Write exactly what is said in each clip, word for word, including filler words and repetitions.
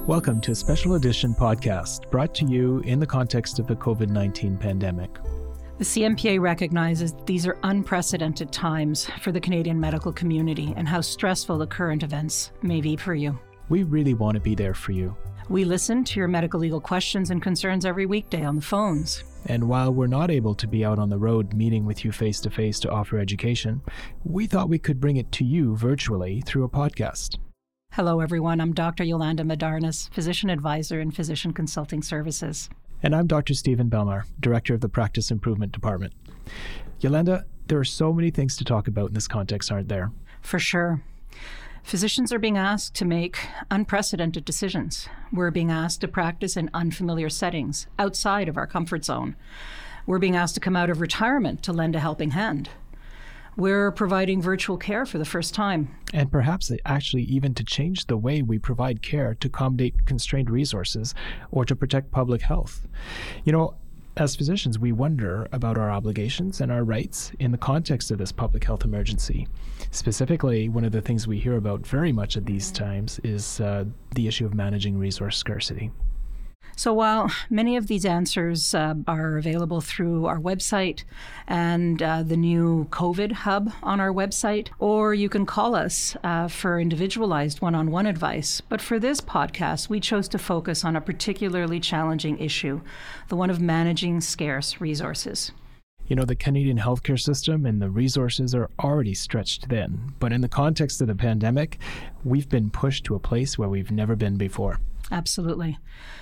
Welcome to a special edition podcast brought to you in the context of the covid nineteen pandemic. The C M P A recognizes these are unprecedented times for the Canadian medical community and how stressful the current events may be for you. We really want to be there for you. We listen to your medical legal questions and concerns every weekday on the phones. And while we're not able to be out on the road meeting with you face-to-face to offer education, we thought we could bring it to you virtually through a podcast. Hello, everyone. I'm Doctor Yolanda Medarnas, Physician Advisor in Physician Consulting Services. And I'm Doctor Stephen Belmar, Director of the Practice Improvement Department. Yolanda, there are so many things to talk about in this context, aren't there? For sure. Physicians are being asked to make unprecedented decisions. We're being asked to practice in unfamiliar settings, outside of our comfort zone. We're being asked to come out of retirement to lend a helping hand. We're providing virtual care for the first time. And perhaps actually even to change the way we provide care to accommodate constrained resources or to protect public health. You know, as physicians, we wonder about our obligations and our rights in the context of this public health emergency. Specifically, one of the things we hear about very much at these times is uh, the issue of managing resource scarcity. So while many of these answers uh, are available through our website and uh, the new COVID hub on our website, or you can call us uh, for individualized one-on-one advice. But for this podcast, we chose to focus on a particularly challenging issue, the one of managing scarce resources. You know, the Canadian healthcare system and the resources are already stretched thin. But in the context of the pandemic, we've been pushed to a place where we've never been before. Absolutely.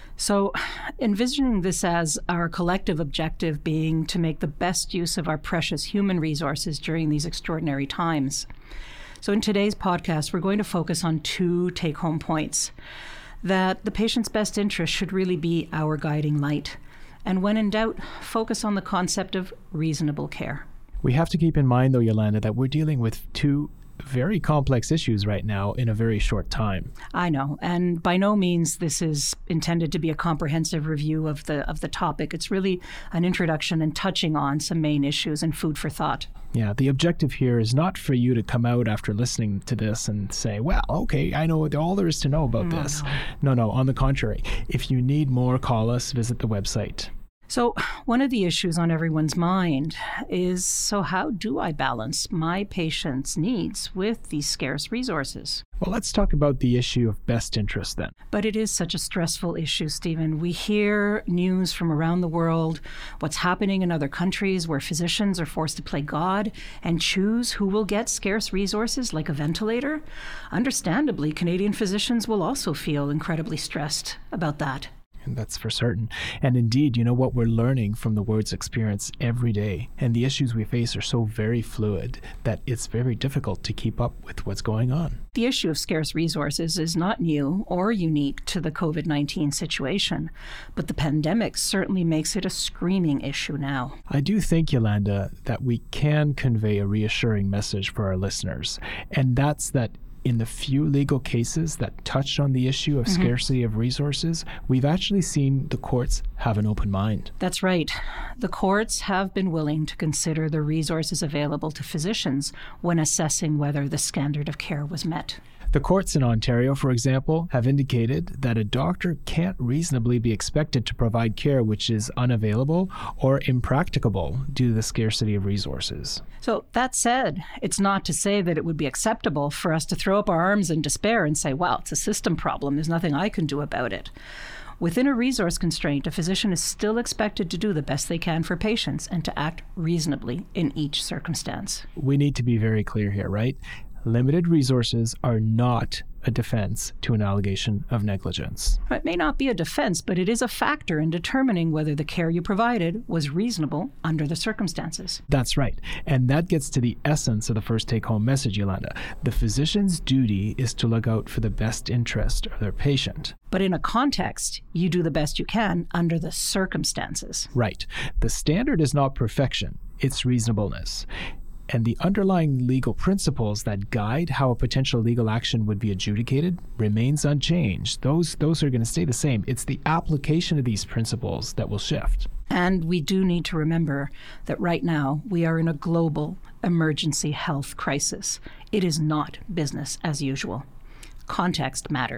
So envisioning this as our collective objective being to make the best use of our precious human resources during these extraordinary times. So in today's podcast, we're going to focus on two take-home points. That the patient's best interest should really be our guiding light. And when in doubt, focus on the concept of reasonable care. We have to keep in mind, though, Yolanda, that we're dealing with two very complex issues right now in a very short time. I know, and by no means this is intended to be a comprehensive review of the of the topic. It's really an introduction and touching on some main issues and food for thought. Yeah, the objective here is not for you to come out after listening to this and say, well, okay, I know all there is to know about no, this. No. no, no, on the contrary. If you need more, call us, visit the website. So one of the issues on everyone's mind is, so how do I balance my patient's needs with these scarce resources? Well, let's talk about the issue of best interest then. But it is such a stressful issue, Stephen. We hear news from around the world, what's happening in other countries where physicians are forced to play God and choose who will get scarce resources like a ventilator. Understandably, Canadian physicians will also feel incredibly stressed about that. That's for certain. And indeed, you know what we're learning from the ward's experience every day, and the issues we face are so very fluid that it's very difficult to keep up with what's going on. The issue of scarce resources is not new or unique to the covid nineteen situation, but the pandemic certainly makes it a screaming issue now. I do think, Yolanda, that we can convey a reassuring message for our listeners, and that's that in the few legal cases that touch on the issue of mm-hmm. scarcity of resources, we've actually seen the courts have an open mind. That's right. The courts have been willing to consider the resources available to physicians when assessing whether the standard of care was met. The courts in Ontario, for example, have indicated that a doctor can't reasonably be expected to provide care which is unavailable or impracticable due to the scarcity of resources. So that said, it's not to say that it would be acceptable for us to throw up our arms in despair and say, well, it's a system problem. There's nothing I can do about it. Within a resource constraint, a physician is still expected to do the best they can for patients and to act reasonably in each circumstance. We need to be very clear here, right? Limited resources are not a defense to an allegation of negligence. It may not be a defense, but it is a factor in determining whether the care you provided was reasonable under the circumstances. That's right. And that gets to the essence of the first take-home message, Yolanda. The physician's duty is to look out for the best interest of their patient. But in a context, you do the best you can under the circumstances. Right. The standard is not perfection, it's reasonableness. And the underlying legal principles that guide how a potential legal action would be adjudicated remains unchanged. Those, those are going to stay the same. It's the application of these principles that will shift. And we do need to remember that right now we are in a global emergency health crisis. It is not business as usual. Context matters.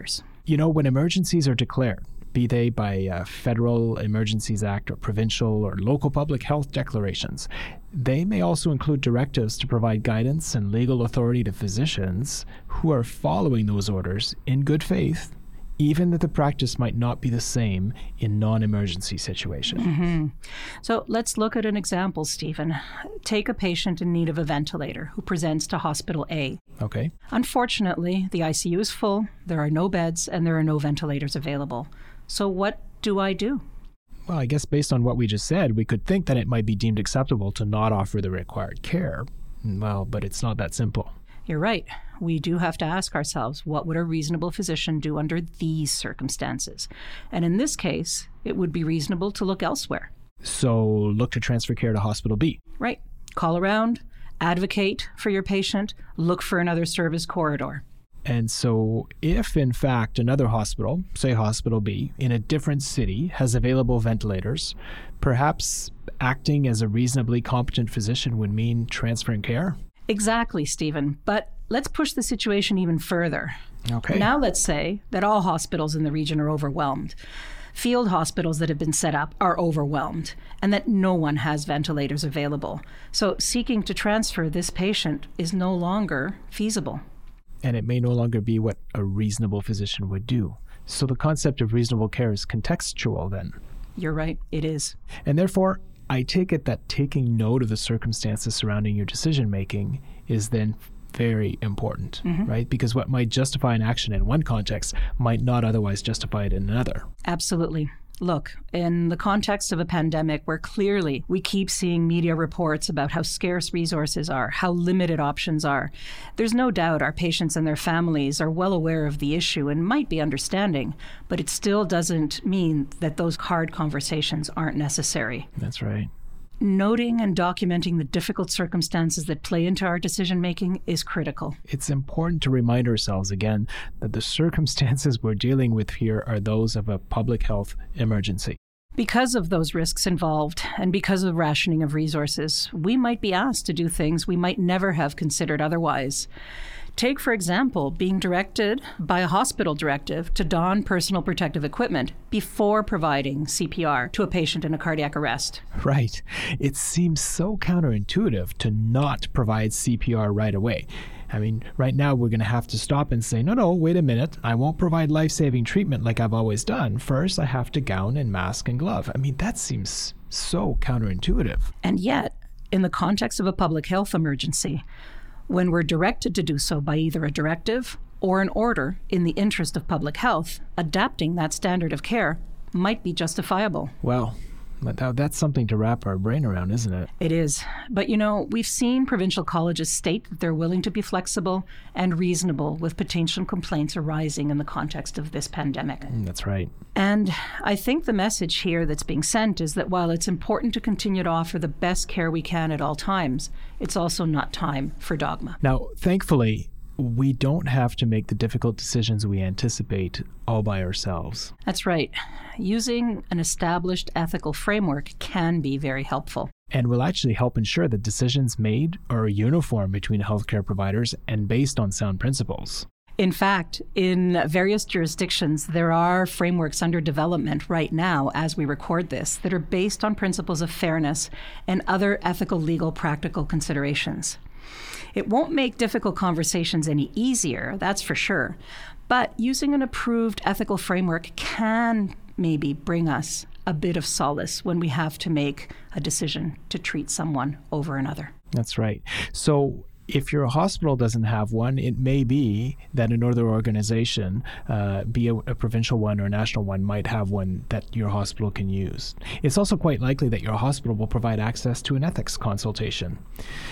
You know, when emergencies are declared, be they by uh, Federal Emergencies Act or provincial or local public health declarations, they may also include directives to provide guidance and legal authority to physicians who are following those orders in good faith, even that the practice might not be the same in non-emergency situations. Mm-hmm. So let's look at an example, Stephen. Take a patient in need of a ventilator who presents to Hospital A. Okay. Unfortunately, the I C U is full, there are no beds, and there are no ventilators available. So what do I do? Well, I guess based on what we just said, we could think that it might be deemed acceptable to not offer the required care. Well, but it's not that simple. You're right. We do have to ask ourselves, what would a reasonable physician do under these circumstances? And in this case, it would be reasonable to look elsewhere. So look to transfer care to Hospital B. Right. Call around, advocate for your patient, look for another service corridor. And so if, in fact, another hospital, say Hospital B, in a different city has available ventilators, perhaps acting as a reasonably competent physician would mean transferring care? Exactly, Stephen. But let's push the situation even further. Okay. Now let's say that all hospitals in the region are overwhelmed. Field hospitals that have been set up are overwhelmed, and that no one has ventilators available. So seeking to transfer this patient is no longer feasible. And it may no longer be what a reasonable physician would do. So the concept of reasonable care is contextual then. You're right, it is. And therefore, I take it that taking note of the circumstances surrounding your decision-making is then very important, mm-hmm. right? Because what might justify an action in one context might not otherwise justify it in another. Absolutely. Look, in the context of a pandemic where clearly we keep seeing media reports about how scarce resources are, how limited options are, there's no doubt our patients and their families are well aware of the issue and might be understanding, but it still doesn't mean that those hard conversations aren't necessary. That's right. Noting and documenting the difficult circumstances that play into our decision-making is critical. It's important to remind ourselves again that the circumstances we're dealing with here are those of a public health emergency. Because of those risks involved and because of rationing of resources, we might be asked to do things we might never have considered otherwise. Take, for example, being directed by a hospital directive to don personal protective equipment before providing C P R to a patient in a cardiac arrest. Right. It seems so counterintuitive to not provide C P R right away. I mean, right now we're going to have to stop and say, no, no, wait a minute. I won't provide life-saving treatment like I've always done. First, I have to gown and mask and glove. I mean, that seems so counterintuitive. And yet, in the context of a public health emergency, when we're directed to do so by either a directive or an order in the interest of public health, adapting that standard of care might be justifiable. Well, that's something to wrap our brain around, isn't it? It is. But, you know, we've seen provincial colleges state that they're willing to be flexible and reasonable with potential complaints arising in the context of this pandemic. Mm, that's right. And I think the message here that's being sent is that while it's important to continue to offer the best care we can at all times, it's also not time for dogma. Now, thankfully, we don't have to make the difficult decisions we anticipate all by ourselves. That's right. Using an established ethical framework can be very helpful. And will actually help ensure that decisions made are uniform between healthcare providers and based on sound principles. In fact, in various jurisdictions, there are frameworks under development right now as we record this that are based on principles of fairness and other ethical, legal, practical considerations. It won't make difficult conversations any easier, that's for sure, but using an approved ethical framework can maybe bring us a bit of solace when we have to make a decision to treat someone over another. That's right. So if your hospital doesn't have one, it may be that another organization, uh, be a, a provincial one or a national one, might have one that your hospital can use. It's also quite likely that your hospital will provide access to an ethics consultation.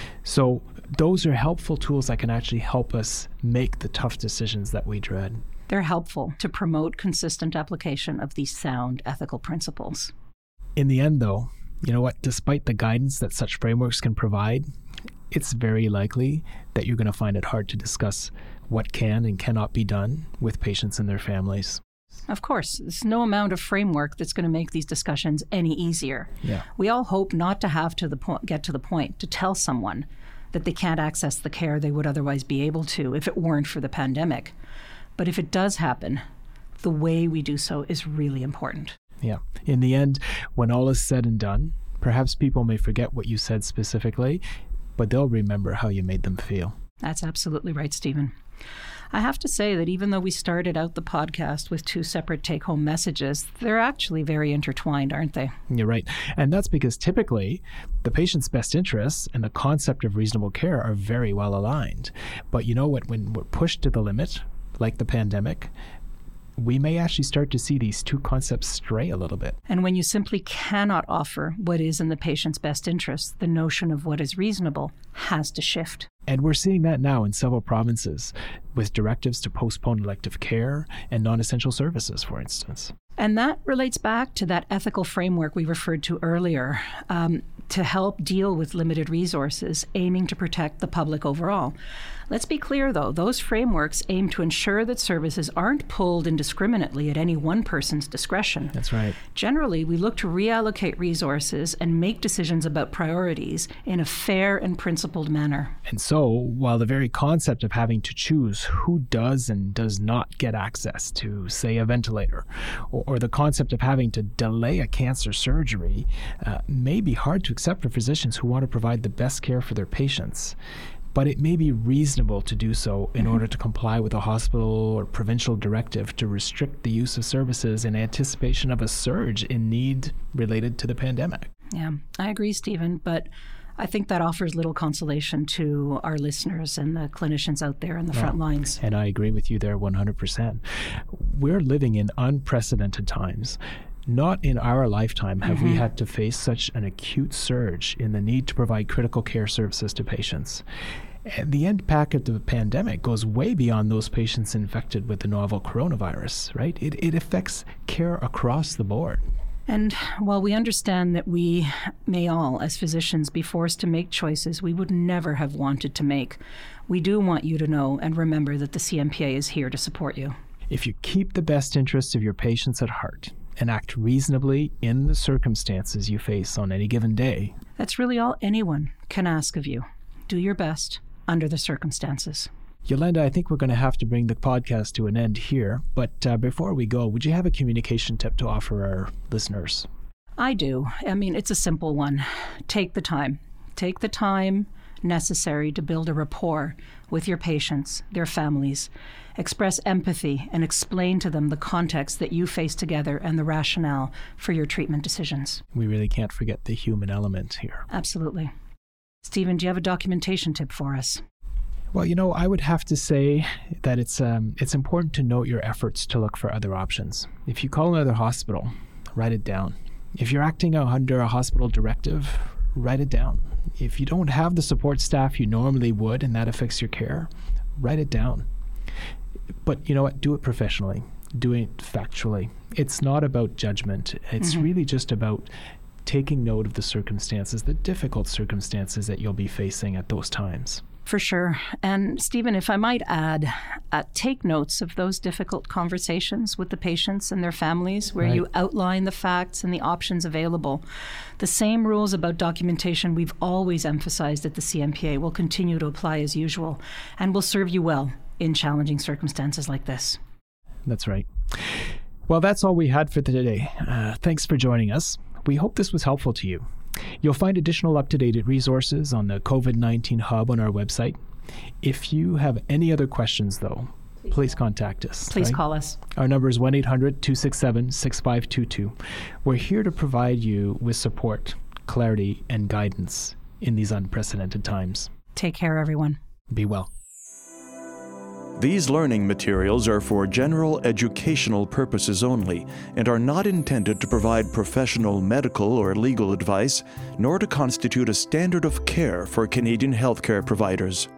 So those are helpful tools that can actually help us make the tough decisions that we dread. They're helpful to promote consistent application of these sound ethical principles. In the end, though, you know what? Despite the guidance that such frameworks can provide, it's very likely that you're going to find it hard to discuss what can and cannot be done with patients and their families. Of course, there's no amount of framework that's going to make these discussions any easier. Yeah. We all hope not to have to the po- get to the point to tell someone that they can't access the care they would otherwise be able to if it weren't for the pandemic. But if it does happen, the way we do so is really important. Yeah. In the end, when all is said and done, perhaps people may forget what you said specifically, but they'll remember how you made them feel. That's absolutely right, Stephen. I have to say that even though we started out the podcast with two separate take-home messages, they're actually very intertwined, aren't they? You're right. And that's because typically the patient's best interests and the concept of reasonable care are very well aligned. But you know what? When we're pushed to the limit, like the pandemic, we may actually start to see these two concepts stray a little bit. And when you simply cannot offer what is in the patient's best interest, the notion of what is reasonable has to shift. And we're seeing that now in several provinces, with directives to postpone elective care and non-essential services, for instance. And that relates back to that ethical framework we referred to earlier, um, to help deal with limited resources, aiming to protect the public overall. Let's be clear, though, those frameworks aim to ensure that services aren't pulled indiscriminately at any one person's discretion. That's right. Generally, we look to reallocate resources and make decisions about priorities in a fair and principled manner. And so, while the very concept of having to choose who does and does not get access to, say, a ventilator, or, or the concept of having to delay a cancer surgery uh, may be hard to accept for physicians who want to provide the best care for their patients, but it may be reasonable to do so in mm-hmm. order to comply with a hospital or provincial directive to restrict the use of services in anticipation of a surge in need related to the pandemic. Yeah, I agree, Stephen, but I think that offers little consolation to our listeners and the clinicians out there in the yeah. front lines. And I agree with you there one hundred percent. We're living in unprecedented times. Not in our lifetime have mm-hmm. we had to face such an acute surge in the need to provide critical care services to patients. And the impact of the pandemic goes way beyond those patients infected with the novel coronavirus, right? It, it affects care across the board. And while we understand that we may all, as physicians, be forced to make choices we would never have wanted to make, we do want you to know and remember that the C M P A is here to support you. If you keep the best interests of your patients at heart and act reasonably in the circumstances you face on any given day, that's really all anyone can ask of you. Do your best under the circumstances. Yolanda, I think we're going to have to bring the podcast to an end here, but uh, before we go, would you have a communication tip to offer our listeners? I do. I mean, it's a simple one. Take the time. Take the time necessary to build a rapport with your patients, their families. Express empathy and explain to them the context that you face together and the rationale for your treatment decisions. We really can't forget the human element here. Absolutely. Stephen, do you have a documentation tip for us? Well, you know, I would have to say that it's um, it's important to note your efforts to look for other options. If you call another hospital, write it down. If you're acting under a hospital directive, write it down. If you don't have the support staff you normally would and that affects your care, write it down. But you know what? Do it professionally. Do it factually. It's not about judgment. It's mm-hmm. really just about taking note of the circumstances, the difficult circumstances that you'll be facing at those times. For sure. And Stephen, if I might add, uh, take notes of those difficult conversations with the patients and their families where right. you outline the facts and the options available. The same rules about documentation we've always emphasized at the C M P A will continue to apply as usual and will serve you well in challenging circumstances like this. That's right. Well, that's all we had for today. Uh, thanks for joining us. We hope this was helpful to you. You'll find additional up-to-date resources on the COVID nineteen Hub on our website. If you have any other questions, though, please, please contact us. Please right? call us. Our number is one eight hundred two six seven six five two two. We're here to provide you with support, clarity, and guidance in these unprecedented times. Take care, everyone. Be well. These learning materials are for general educational purposes only and are not intended to provide professional medical or legal advice, nor to constitute a standard of care for Canadian healthcare providers.